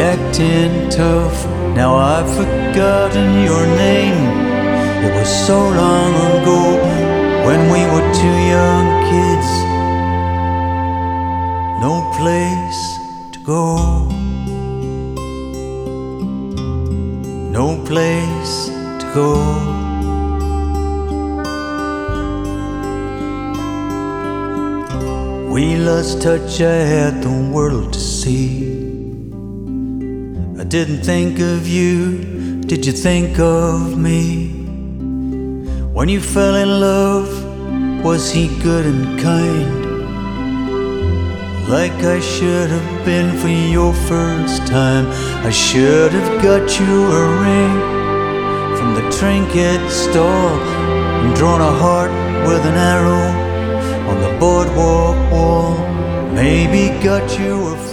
acting tough. Now I've forgotten your name. It was so long ago when we were two young kids. No place to go, no place to go. We lost touch, I had the world to see. I didn't think of you, did you think of me? When you fell in love, was he good and kind? Like I should have been for your first time. I should have got you a ring from the trinket stall and drawn a heart with an arrow on the boardwalk wall. Maybe got you a